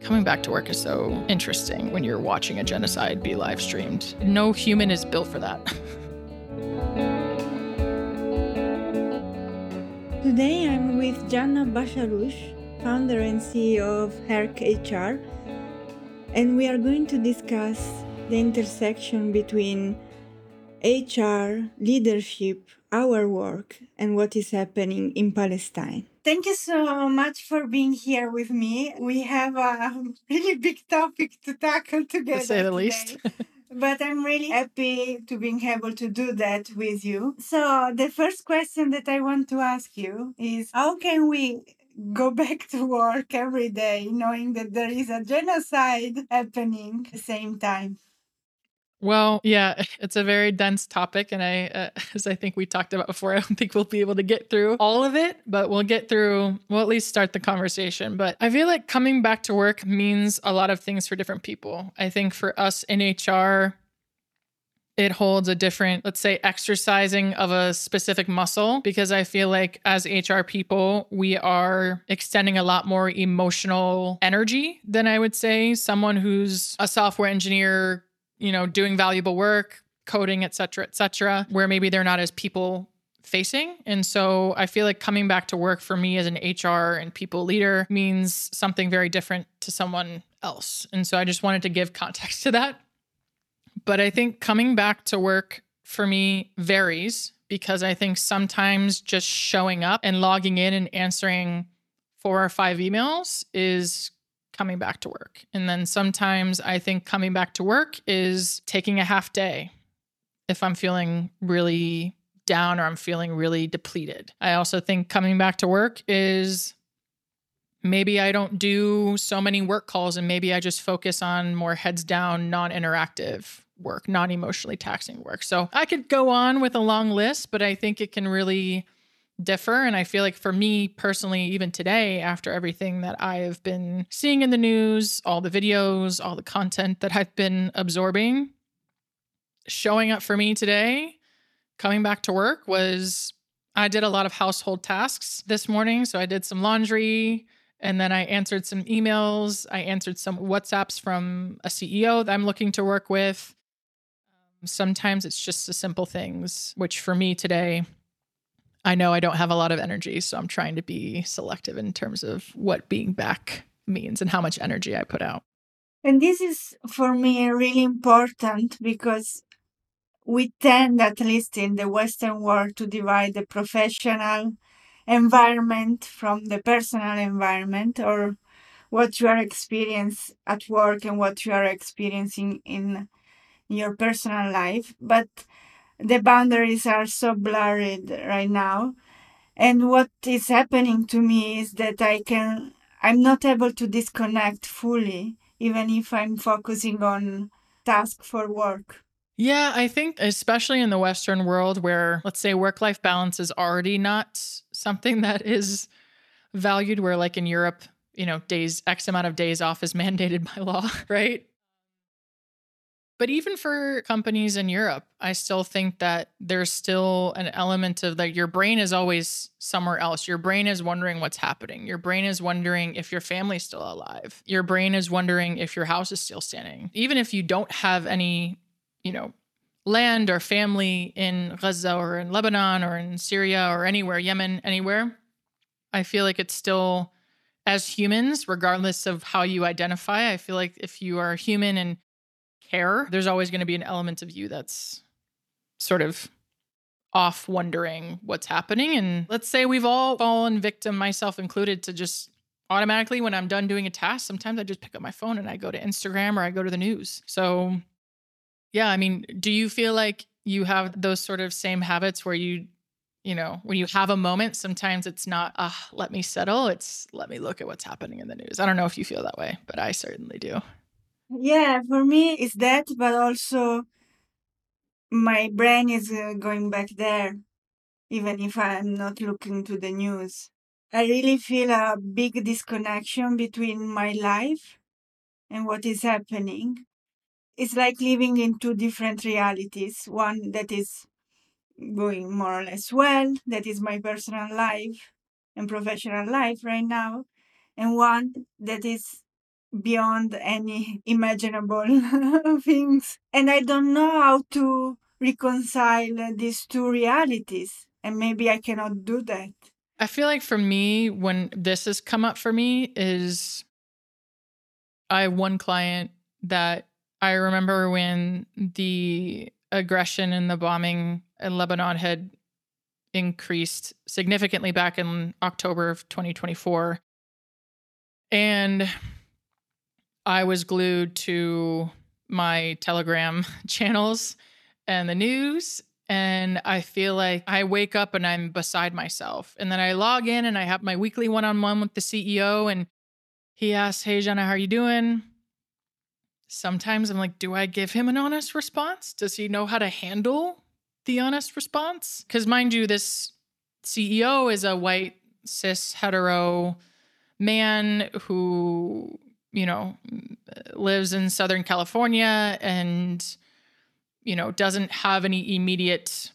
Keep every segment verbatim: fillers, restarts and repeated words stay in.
Coming back to work is so interesting when you're watching a genocide be live streamed. No human is built for that. Today I'm with Gianna Basharoush, founder and C E O of Herc H R, and we are going to discuss the intersection between H R, leadership, our work, and what is happening in Palestine. Thank you so much for being here with me. We have a really big topic to tackle together To say the today. least. But I'm really happy to being able to do that with you. So the first question that I want to ask you is, how can we go back to work every day knowing that there is a genocide happening at the same time? Well, yeah, it's a very dense topic. And I, uh, as I think we talked about before, I don't think we'll be able to get through all of it, but we'll get through, we'll at least start the conversation. But I feel like coming back to work means a lot of things for different people. I think for us in H R, it holds a different, let's say, exercising of a specific muscle, because I feel like as H R people, we are extending a lot more emotional energy than I would say someone who's a software engineer, you know, doing valuable work, coding, et cetera, et cetera, where maybe they're not as people facing. And so I feel like coming back to work for me as an H R and people leader means something very different to someone else. And so I just wanted to give context to that. But I think coming back to work for me varies, because I think sometimes just showing up and logging in and answering four or five emails is coming back to work. And then sometimes I think coming back to work is taking a half day if I'm feeling really down or I'm feeling really depleted. I also think coming back to work is maybe I don't do so many work calls and maybe I just focus on more heads down, non-interactive work, non-emotionally taxing work. So I could go on with a long list, but I think it can really differ. And I feel like for me personally, even today, after everything that I have been seeing in the news, all the videos, all the content that I've been absorbing, showing up for me today, coming back to work was, I did a lot of household tasks this morning. So I did some laundry, and then I answered some emails. I answered some WhatsApps from a C E O that I'm looking to work with. Sometimes it's just the simple things, which for me today, I know I don't have a lot of energy, so I'm trying to be selective in terms of what being back means and how much energy I put out. And this is for me really important because we tend, at least in the Western world, to divide the professional environment from the personal environment, or what you are experiencing at work and what you are experiencing in your personal life. But the boundaries are so blurred right now. And what is happening to me is that I can, I'm not able to disconnect fully, even if I'm focusing on task for work. Yeah, I think especially in the Western world where, let's say, work-life balance is already not something that is valued, where like in Europe, you know, days, X amount of days off is mandated by law, right? But even for companies in Europe, I still think that there's still an element of that your brain is always somewhere else. Your brain is wondering what's happening. Your brain is wondering if your family's still alive. Your brain is wondering if your house is still standing. Even if you don't have any, you know, land or family in Gaza or in Lebanon or in Syria or anywhere, Yemen, anywhere, I feel like it's still, as humans, regardless of how you identify, I feel like if you are human and care, there's always going to be an element of you that's sort of off wondering what's happening. And let's say we've all fallen victim, myself included, to just automatically, when I'm done doing a task, sometimes I just pick up my phone and I go to Instagram or I go to the news. So yeah, I mean, do you feel like you have those sort of same habits where you, you know, when you have a moment, sometimes it's not, ah, let me settle. It's let me look at what's happening in the news. I don't know if you feel that way, but I certainly do. Yeah, for me, it's that, but also my brain is uh, going back there, even if I'm not looking to the news. I really feel a big disconnection between my life and what is happening. It's like living in two different realities. One that is going more or less well, that is my personal life and professional life right now, and one that is beyond any imaginable things. And I don't know how to reconcile these two realities. And maybe I cannot do that. I feel like for me, when this has come up for me, is I have one client that I remember when the aggression and the bombing in Lebanon had increased significantly back in October of twenty twenty-four. And I was glued to my Telegram channels and the news. And I feel like I wake up and I'm beside myself. And then I log in and I have my weekly one-on-one with the C E O. And he asks, "Hey, Jenna, how are you doing?" Sometimes I'm like, do I give him an honest response? Does he know how to handle the honest response? Because mind you, this C E O is a white, cis, hetero man who, you know, lives in Southern California and, you know, doesn't have any immediate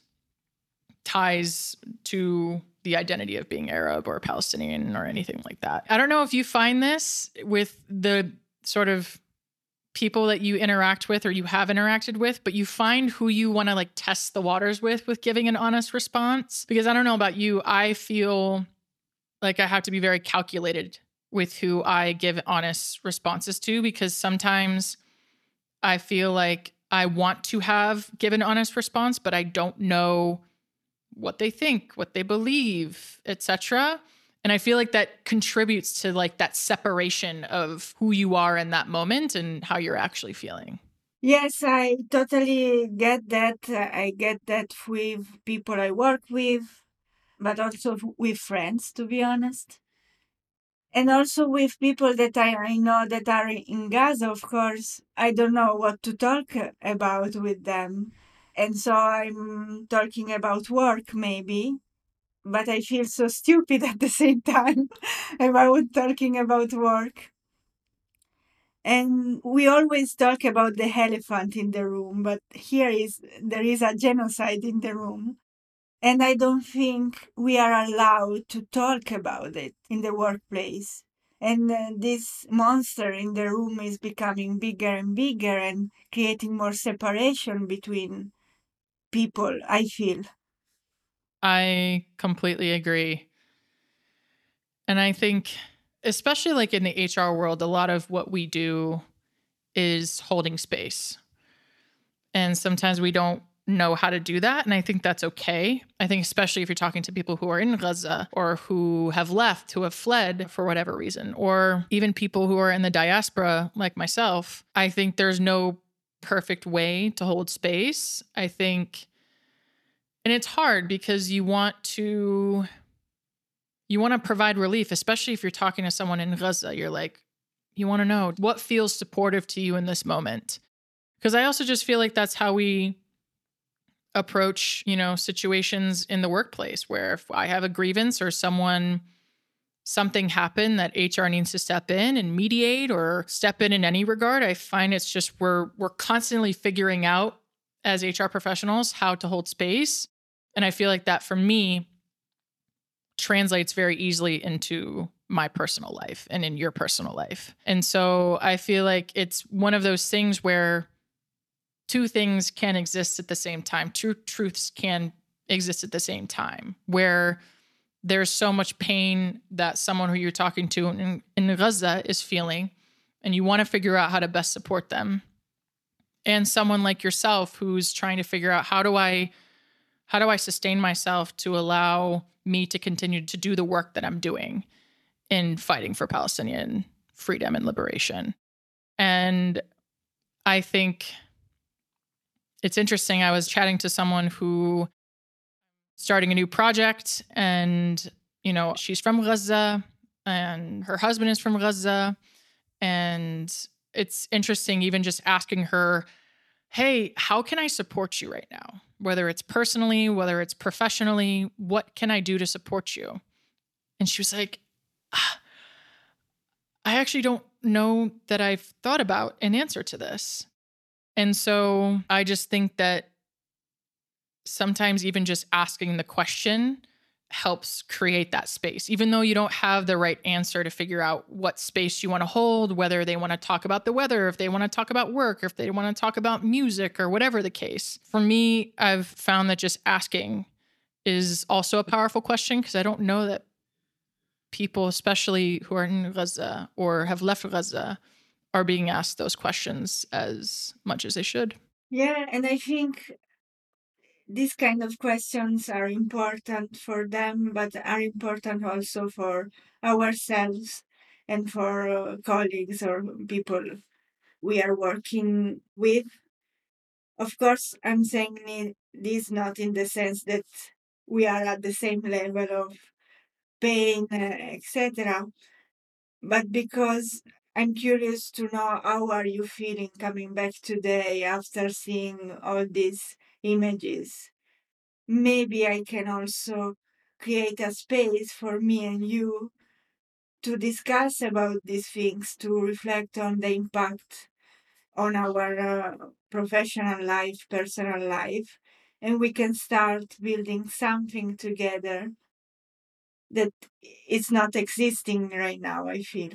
ties to the identity of being Arab or Palestinian or anything like that. I don't know if you find this with the sort of people that you interact with or you have interacted with, but you find who you want to like test the waters with, with giving an honest response. Because I don't know about you, I feel like I have to be very calculated with who I give honest responses to, because sometimes I feel like I want to have given an honest response, but I don't know what they think, what they believe, et cetera. And I feel like that contributes to like that separation of who you are in that moment and how you're actually feeling. Yes, I totally get that. I get that with people I work with, but also with friends, to be honest. And also with people that I, I know that are in Gaza, of course, I don't know what to talk about with them. And so I'm talking about work, maybe, but I feel so stupid at the same time about talking about work. And we always talk about the elephant in the room, but here is there is a genocide in the room. And I don't think we are allowed to talk about it in the workplace. And uh, this monster in the room is becoming bigger and bigger and creating more separation between people, I feel. I completely agree. And I think, especially like in the H R world, a lot of what we do is holding space. And sometimes we don't know how to do that. And I think that's okay. I think especially if you're talking to people who are in Gaza or who have left, who have fled for whatever reason, or even people who are in the diaspora like myself, I think there's no perfect way to hold space. I think, and it's hard because you want to, you want to provide relief, especially if you're talking to someone in Gaza. You're like, you want to know what feels supportive to you in this moment. Because I also just feel like that's how we approach, you know, situations in the workplace where if I have a grievance or someone, something happened that H R needs to step in and mediate or step in in any regard, I find it's just we're we're constantly figuring out as H R professionals how to hold space. And I feel like that for me translates very easily into my personal life and in your personal life. And so I feel like it's one of those things where two things can exist at the same time. Two truths can exist at the same time, where there's so much pain that someone who you're talking to in, in Gaza is feeling, and you want to figure out how to best support them. And someone like yourself who's trying to figure out how do I, how do I sustain myself to allow me to continue to do the work that I'm doing in fighting for Palestinian freedom and liberation. And I think it's interesting. I was chatting to someone who starting a new project and, you know, she's from Gaza and her husband is from Gaza. And it's interesting even just asking her, hey, how can I support you right now? Whether it's personally, whether it's professionally, what can I do to support you? And she was like, ah, I actually don't know that I've thought about an answer to this. And so I just think that sometimes even just asking the question helps create that space, even though you don't have the right answer to figure out what space you want to hold, whether they want to talk about the weather, if they want to talk about work, or if they want to talk about music, or whatever the case. For me, I've found that just asking is also a powerful question, because I don't know that people, especially who are in Gaza or have left Gaza, are being asked those questions as much as they should. Yeah, and I think these kind of questions are important for them, but are important also for ourselves and for uh, colleagues or people we are working with. Of course, I'm saying ni- this not in the sense that we are at the same level of pain, uh, et cetera, but because I'm curious to know how are you feeling coming back today after seeing all these images. Maybe I can also create a space for me and you to discuss about these things, to reflect on the impact on our uh, professional life, personal life, and we can start building something together that is not existing right now, I feel.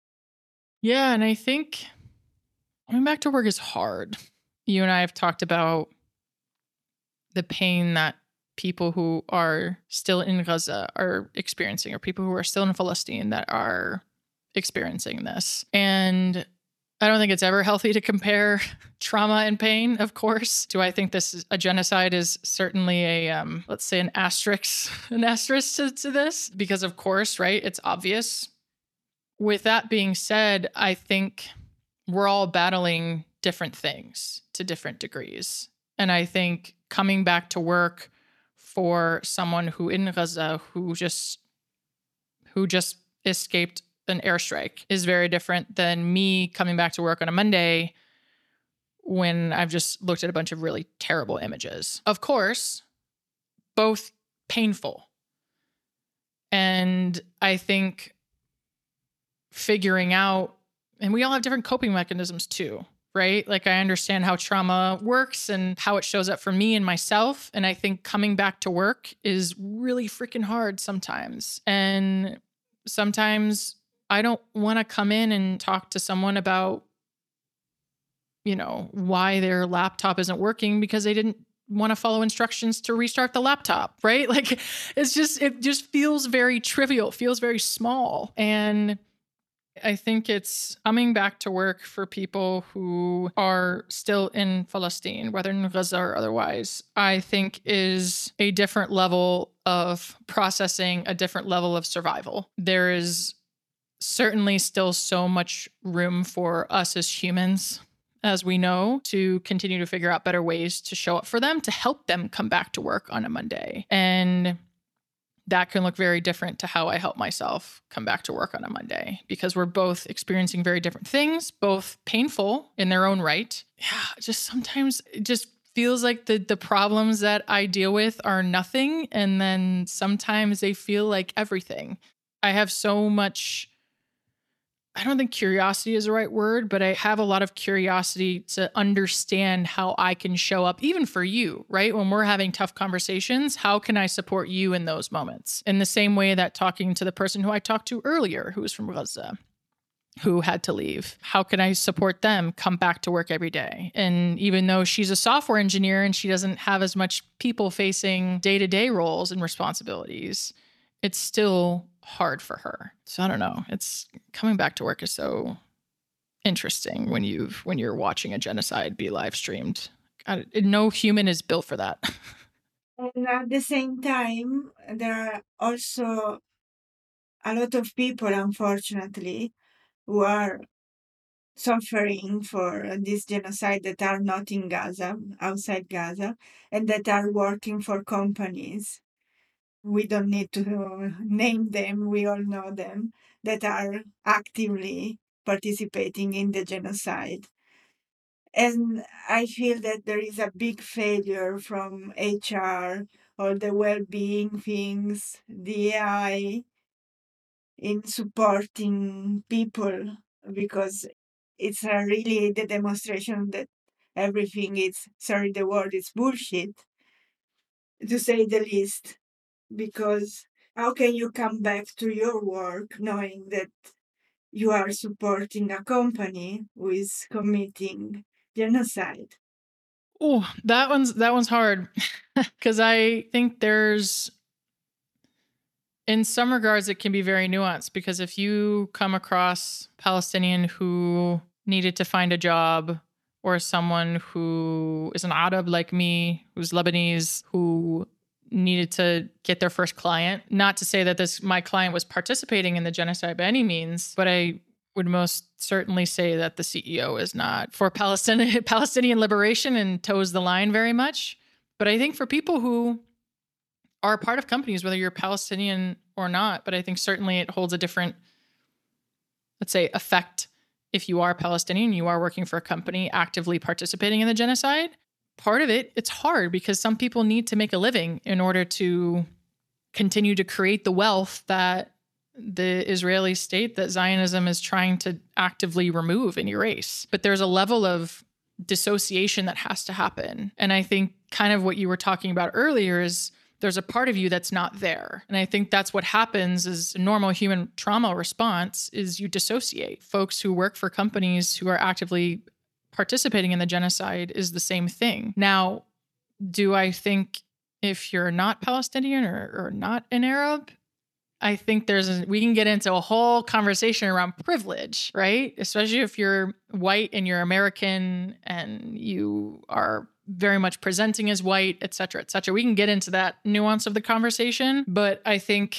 Yeah. And I think coming back to work is hard. You and I have talked about the pain that people who are still in Gaza are experiencing, or people who are still in Palestine that are experiencing this. And I don't think it's ever healthy to compare trauma and pain, of course. Do I think this is a genocide is certainly a, um, let's say, an asterisk, an asterisk to, to this? Because, of course, right, it's obvious. With that being said, I think we're all battling different things to different degrees. And I think coming back to work for someone who in Gaza who just who just escaped an airstrike is very different than me coming back to work on a Monday when I've just looked at a bunch of really terrible images. Of course, both painful. And I think figuring out, and we all have different coping mechanisms too, right? Like I understand how trauma works and how it shows up for me and myself. And I think coming back to work is really freaking hard sometimes. And sometimes I don't want to come in and talk to someone about, you know, why their laptop isn't working because they didn't want to follow instructions to restart the laptop, right? Like it's just, it just feels very trivial, feels very small. And I think it's coming back to work for people who are still in Palestine, whether in Gaza or otherwise, I think is a different level of processing, a different level of survival. There is certainly still so much room for us as humans, as we know, to continue to figure out better ways to show up for them, to help them come back to work on a Monday. And that can look very different to how I help myself come back to work on a Monday, because we're both experiencing very different things, both painful in their own right. Yeah, just sometimes it just feels like the the problems that I deal with are nothing, and then sometimes they feel like everything. I have so much, I don't think curiosity is the right word, but I have a lot of curiosity to understand how I can show up, even for you, right? When we're having tough conversations, how can I support you in those moments? In the same way that talking to the person who I talked to earlier, who was from Gaza, who had to leave, how can I support them come back to work every day? And even though she's a software engineer and she doesn't have as much people facing day-to-day roles and responsibilities, it's still hard for her. So I don't know. It's coming back to work is so interesting when you've when you're watching a genocide be live streamed. God, no human is built for that. And at the same time, there are also a lot of people, unfortunately, who are suffering for this genocide that are not in Gaza, outside Gaza, and that are working for companies. We don't need to name them, we all know them, that are actively participating in the genocide. And I feel that there is a big failure from H R, all the well being things, the A I in supporting people, because it's a really the demonstration that everything is, sorry, the word is bullshit, to say the least. because how can you come back to your work knowing that you are supporting a company who is committing genocide? Oh, that one's that one's hard because I think there's, in some regards, it can be very nuanced, because if you come across Palestinian who needed to find a job, or someone who is an Arab like me, who's Lebanese, who needed to get their first client, not to say that this my client was participating in the genocide by any means, but I would most certainly say that the C E O is not for Palestinian Palestinian liberation and toes the line very much. But I think for people who are a part of companies, whether you're Palestinian or not, but I think certainly it holds a different, let's say, effect if you are Palestinian, you are working for a company actively participating in the genocide. Part of it, it's hard because some people need to make a living in order to continue to create the wealth that the Israeli state, that Zionism is trying to actively remove and erase. But there's a level of dissociation that has to happen. And I think kind of what you were talking about earlier is there's a part of you that's not there. And I think that's what happens is a normal human trauma response is you dissociate. Folks who work for companies who are actively participating in the genocide is the same thing. Now, do I think if you're not Palestinian or, or not an Arab, I think there's a, we can get into a whole conversation around privilege, right? Especially if you're white and you're American and you are very much presenting as white, et cetera, et cetera. We can get into that nuance of the conversation, but I think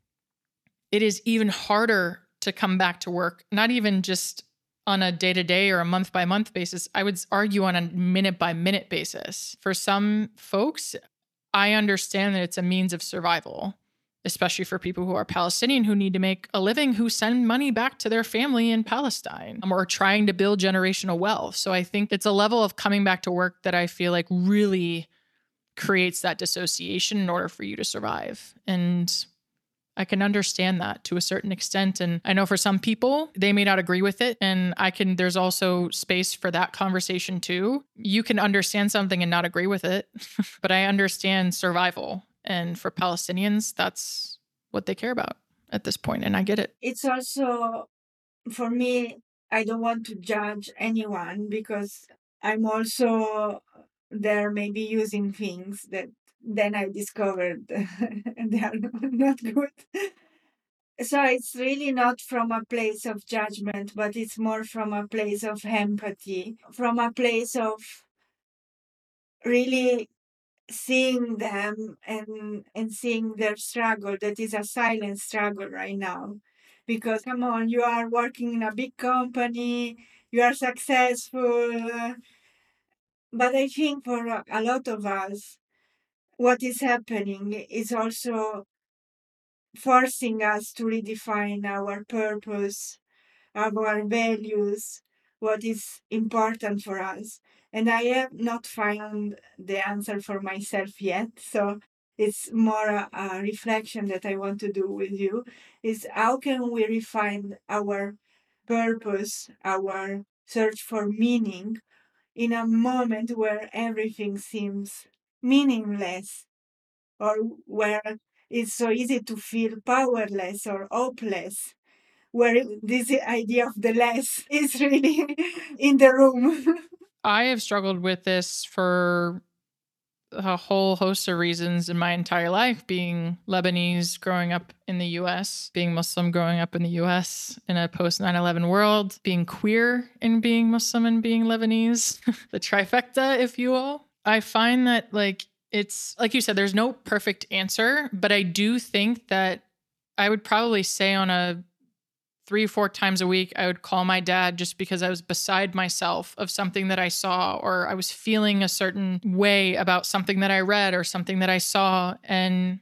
it is even harder to come back to work, not even just on a day-to-day or a month-by-month basis. I would argue on a minute-by-minute basis. For some folks, I understand that it's a means of survival, especially for people who are Palestinian who need to make a living, who send money back to their family in Palestine or trying to build generational wealth. So I think it's a level of coming back to work that I feel like really creates that dissociation in order for you to survive. And I can understand that to a certain extent. And I know for some people, they may not agree with it. And I can, there's also space for that conversation too. You can understand something and not agree with it, but I understand survival. And for Palestinians, that's what they care about at this point, and I get it. It's also, for me, I don't want to judge anyone because I'm also there maybe using things that then I discovered they are not good. So it's really not from a place of judgment, but it's more from a place of empathy, from a place of really seeing them and and seeing their struggle. That is a silent struggle right now, because come on, you are working in a big company, you are successful, uh, but I think for a, a lot of us what is happening is also forcing us to redefine our purpose, our values, what is important for us. And I have not found the answer for myself yet. So it's more a, a reflection that I want to do with you is how can we refine our purpose, our search for meaning in a moment where everything seems meaningless or where it's so easy to feel powerless or hopeless, where this idea of the less is really in the room. I have struggled with this for a whole host of reasons in my entire life, being Lebanese growing up in the U S, being Muslim growing up in the U S in a post nine eleven world, being queer and being Muslim and being Lebanese, the trifecta, if you will. I find that, like, it's like you said, there's no perfect answer, but I do think that I would probably say on a three, four times a week, I would call my dad just because I was beside myself of something that I saw, or I was feeling a certain way about something that I read or something that I saw. And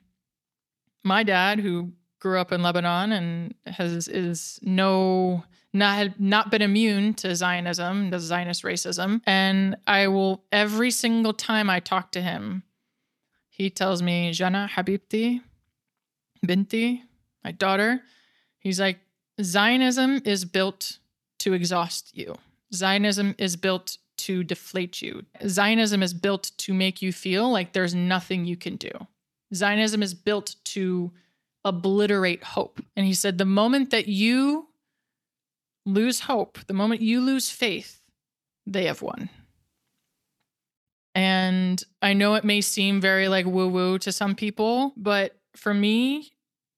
my dad, who grew up in Lebanon and has is no not had not been immune to Zionism, to Zionist racism. And I will, every single time I talk to him, he tells me, Jana Habibti, Binti, my daughter, he's like, Zionism is built to exhaust you. Zionism is built to deflate you. Zionism is built to make you feel like there's nothing you can do. Zionism is built to obliterate hope. And he said, the moment that you lose hope, the moment you lose faith, they have won. And I know it may seem very like woo-woo to some people, but for me,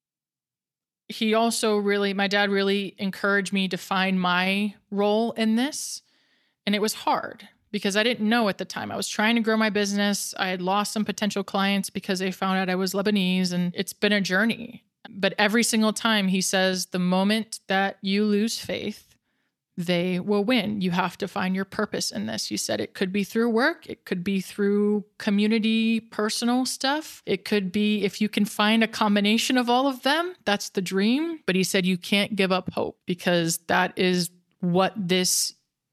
he also really, my dad really encouraged me to find my role in this. And it was hard because I didn't know at the time. I was trying to grow my business. I had lost some potential clients because they found out I was Lebanese, and it's been a journey. But every single time he says, the moment that you lose faith, they will win. You have to find your purpose in this. You said it could be through work. It could be through community, personal stuff. It could be, if you can find a combination of all of them, that's the dream. But he said you can't give up hope, because that is what this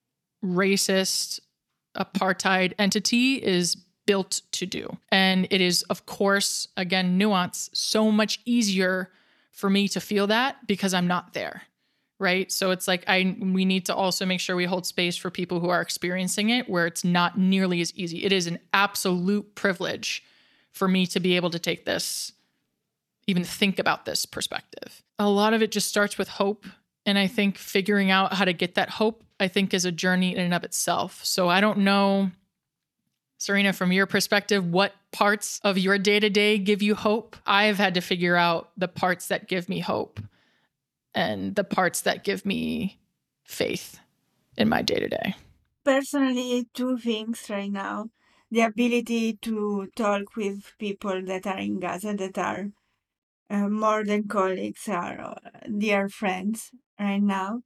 racist apartheid entity is built to do. And it is, of course, again, nuance, so much easier for me to feel that because I'm not there. Right. So it's like, I, we need to also make sure we hold space for people who are experiencing it, where it's not nearly as easy. It is an absolute privilege for me to be able to take this, even think about this perspective. A lot of it just starts with hope. And I think figuring out how to get that hope, I think, is a journey in and of itself. So I don't know, Serena, from your perspective, what parts of your day-to-day give you hope? I've had to figure out the parts that give me hope and the parts that give me faith in my day-to-day. Personally, two things right now. The ability to talk with people that are in Gaza, that are uh, more than colleagues, are uh, dear friends right now.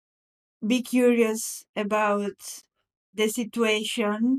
Be curious about the situation,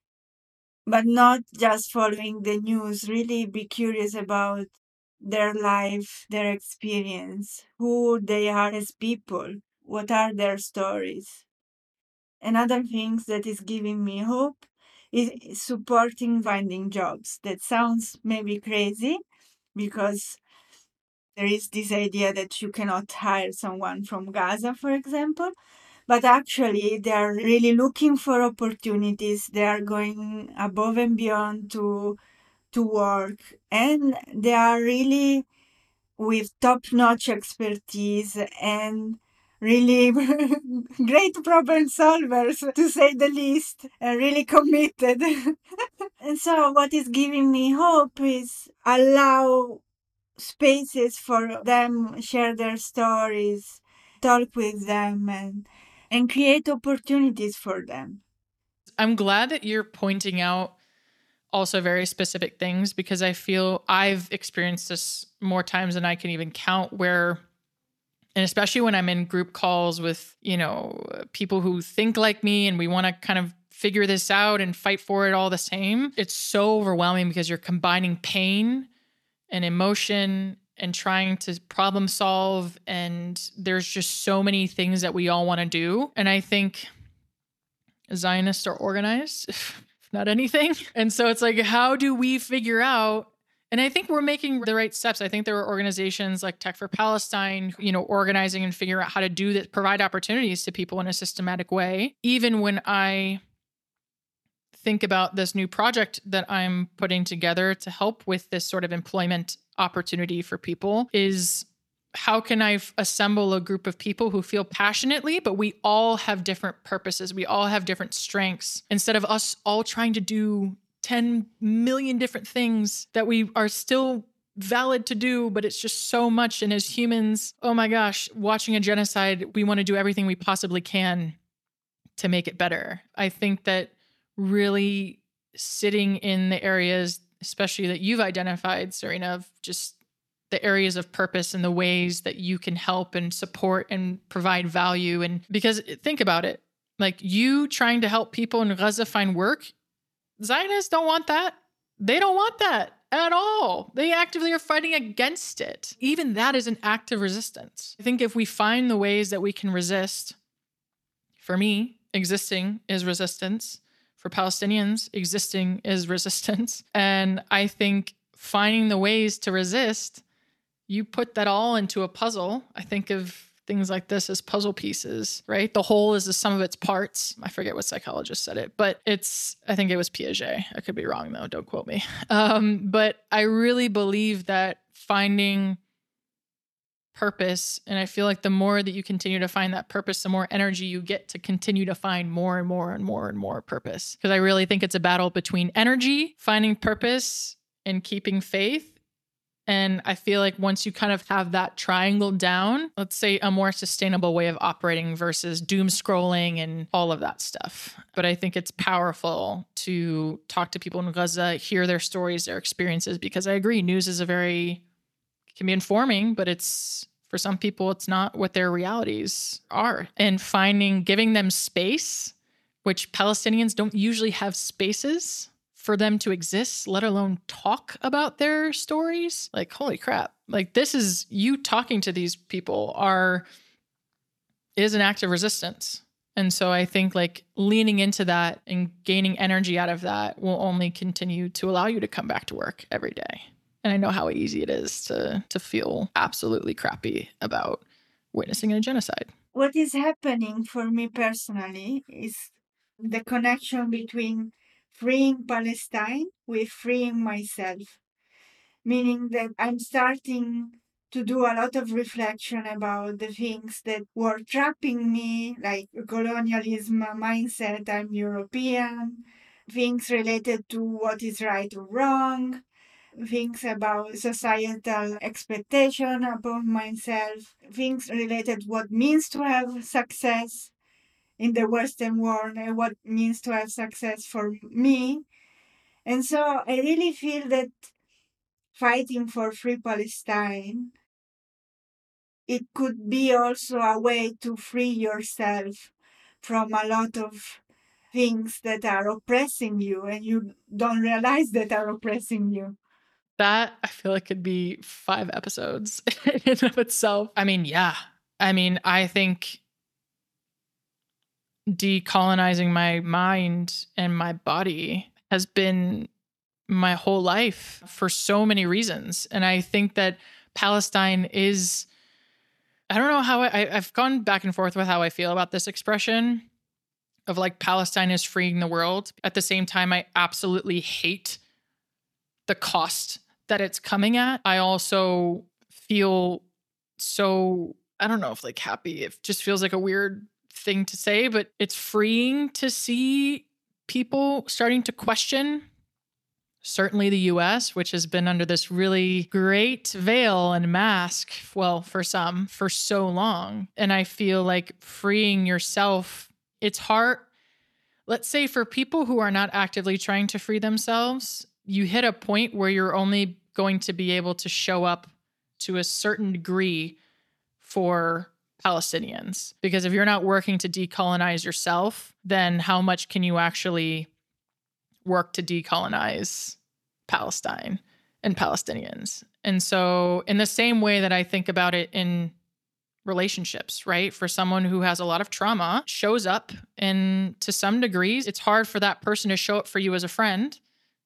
but not just following the news. Really be curious about their life, their experience, who they are as people, what are their stories. Another thing that is giving me hope is supporting finding jobs. That sounds maybe crazy, because there is this idea that you cannot hire someone from Gaza, for example. But actually, they are really looking for opportunities. They are going above and beyond to to work, and they are really with top-notch expertise and really great problem solvers, to say the least, and really committed. And so what is giving me hope is allow spaces for them, share their stories, talk with them, and and create opportunities for them. I'm glad that you're pointing out also very specific things, because I feel I've experienced this more times than I can even count, where, and especially when I'm in group calls with, you know, people who think like me and we want to kind of figure this out and fight for it all the same. It's so overwhelming because you're combining pain and emotion and trying to problem solve. And there's just so many things that we all want to do. And I think Zionists are organized, if not anything. And so it's like, how do we figure out? And I think we're making the right steps. I think there are organizations like Tech for Palestine, you know, organizing and figuring out how to do this, provide opportunities to people in a systematic way. Even when I think about this new project that I'm putting together to help with this sort of employment opportunity for people, is how can I f- assemble a group of people who feel passionately, but we all have different purposes. We all have different strengths. Instead of us all trying to do ten million different things that we are still valid to do, but it's just so much. And as humans, oh my gosh, watching a genocide, we want to do everything we possibly can to make it better. I think that really sitting in the areas, especially that you've identified, Serena, of just the areas of purpose and the ways that you can help and support and provide value. And because think about it, like you trying to help people in Gaza find work, Zionists don't want that. They don't want that at all. They actively are fighting against it. Even that is an act of resistance. I think if we find the ways that we can resist, for me, existing is resistance. For Palestinians, existing is resistance. And I think finding the ways to resist, you put that all into a puzzle. I think of things like this as puzzle pieces, right? The whole is the sum of its parts. I forget what psychologist said it, but it's, I think it was Piaget. I could be wrong though. Don't quote me. Um, but I really believe that finding purpose, and I feel like the more that you continue to find that purpose, the more energy you get to continue to find more and more and more and more purpose. Because I really think it's a battle between energy, finding purpose, and keeping faith. And I feel like once you kind of have that triangle down, let's say a more sustainable way of operating versus doom scrolling and all of that stuff. But I think it's powerful to talk to people in Gaza, hear their stories, their experiences, because I agree, news is a very, it can be informing, but it's, for some people, it's not what their realities are. And finding, giving them space, which Palestinians don't usually have spaces for them to exist, let alone talk about their stories. Like, holy crap. Like, this is, you talking to these people are, is an act of resistance. And so I think like leaning into that and gaining energy out of that will only continue to allow you to come back to work every day. And I know how easy it is to, to feel absolutely crappy about witnessing a genocide. What is happening for me personally is the connection between freeing Palestine with freeing myself, meaning that I'm starting to do a lot of reflection about the things that were trapping me, like colonialism mindset, I'm European, things related to what is right or wrong, things about societal expectation about myself, things related to what means to have success in the Western world and what means to have success for me. And so I really feel that fighting for free Palestine, it could be also a way to free yourself from a lot of things that are oppressing you and you don't realize that are oppressing you. That I feel like could be five episodes in and of itself. I mean, yeah. I mean, I think decolonizing my mind and my body has been my whole life for so many reasons. And I think that Palestine is, I don't know how I, I've gone back and forth with how I feel about this expression of like Palestine is freeing the world. At the same time, I absolutely hate the cost that it's coming at. I also feel so, I don't know if like happy, it just feels like a weird thing to say, but it's freeing to see people starting to question certainly the U S, which has been under this really great veil and mask, well, for some, for so long. And I feel like freeing yourself, it's hard. Let's say for people who are not actively trying to free themselves, you hit a point where you're only going to be able to show up to a certain degree for Palestinians. Because if you're not working to decolonize yourself, then how much can you actually work to decolonize Palestine and Palestinians? And so in the same way that I think about it in relationships, right? For someone who has a lot of trauma, shows up, and to some degrees, it's hard for that person to show up for you as a friend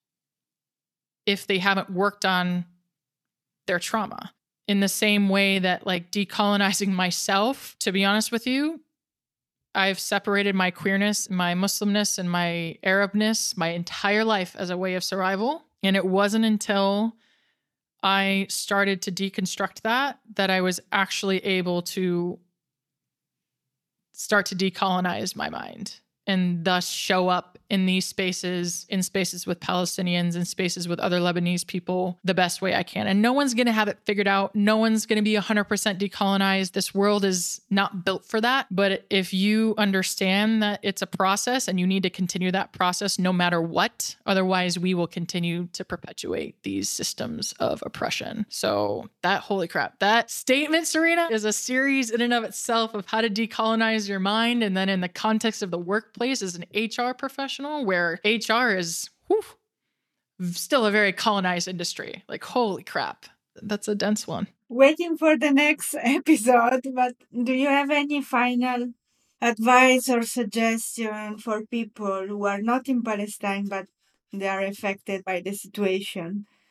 if they haven't worked on their trauma. In the same way that like decolonizing myself, to be honest with you, I've separated my queerness, my Muslimness, and my Arabness my entire life as a way of survival. And it wasn't until I started to deconstruct that that I was actually able to start to decolonize my mind and thus show up in these spaces, in spaces with Palestinians, in spaces with other Lebanese people the best way I can. And no one's going to have it figured out. No one's going to be one hundred percent decolonized. This world is not built for that. But if you understand that it's a process and you need to continue that process no matter what, otherwise we will continue to perpetuate these systems of oppression. So that, holy crap, that statement, Serena, is a series in and of itself of how to decolonize your mind. And then in the context of the workplace as an H R professional, where H R is whew, still a very colonized industry. Like, holy crap, that's a dense one. Waiting for the next episode, but do you have any final advice or suggestion for people who are not in Palestine but they are affected by the situation?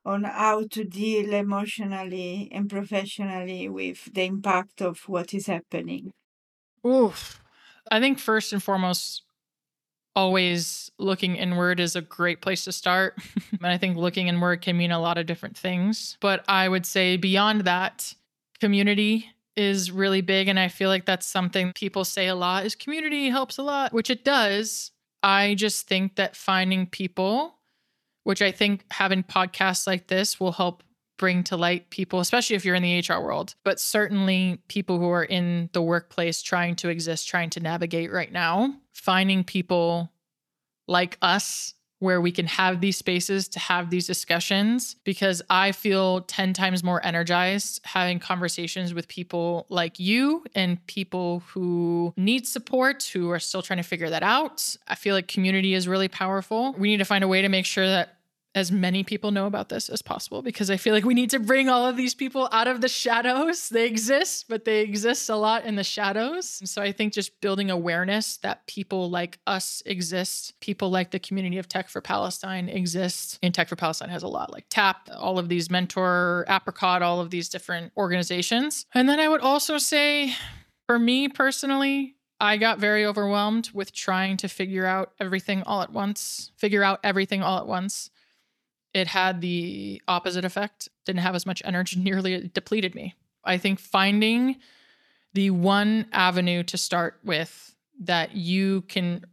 on how to deal emotionally and professionally with the impact of what is happening? Oof. I think first and foremost, always looking inward is a great place to start. And I think looking inward can mean a lot of different things. But I would say beyond that, community is really big. And I feel like that's something people say a lot is community helps a lot, which it does. I just think that finding people, which I think having podcasts like this will help bring to light people, especially if you're in the H R world, but certainly people who are in the workplace trying to exist, trying to navigate right now, finding people like us where we can have these spaces to have these discussions, because I feel ten times more energized having conversations with people like you and people who need support, who are still trying to figure that out. I feel like community is really powerful. We need to find a way to make sure that as many people know about this as possible, because I feel like we need to bring all of these people out of the shadows. They exist, but they exist a lot in the shadows. And so I think just building awareness that people like us exist, people like the community of Tech for Palestine exist. And Tech for Palestine has a lot like TAP, all of these Mentor, Apricot, all of these different organizations. And then I would also say, for me personally, I got very overwhelmed with trying to figure out everything all at once, figure out everything all at once. It had the opposite effect. Didn't have as much energy, nearly it depleted me. I think finding the one avenue to start with that you can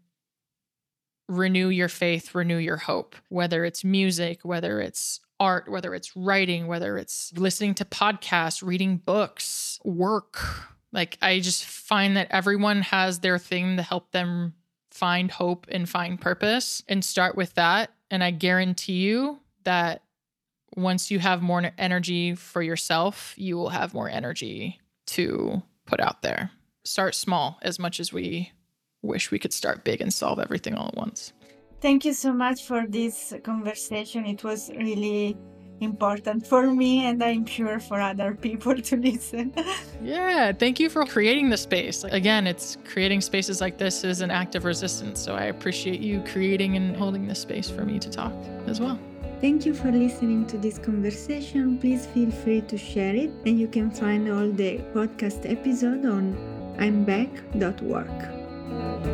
renew your faith, renew your hope, whether it's music, whether it's art, whether it's writing, whether it's listening to podcasts, reading books, work. Like, I just find that everyone has their thing to help them find hope and find purpose, and start with that. And I guarantee you that once you have more energy for yourself, you will have more energy to put out there. Start small as much as we wish we could start big and solve everything all at once. Thank you so much for this conversation. It was really important for me, and I'm sure for other people to listen. Yeah, thank you for creating the space. Again, it's creating spaces like this is an act of resistance. So I appreciate you creating and holding this space for me to talk as well. Thank you for listening to this conversation. Please feel free to share it, and you can find all the podcast episodes on I'm back dot work.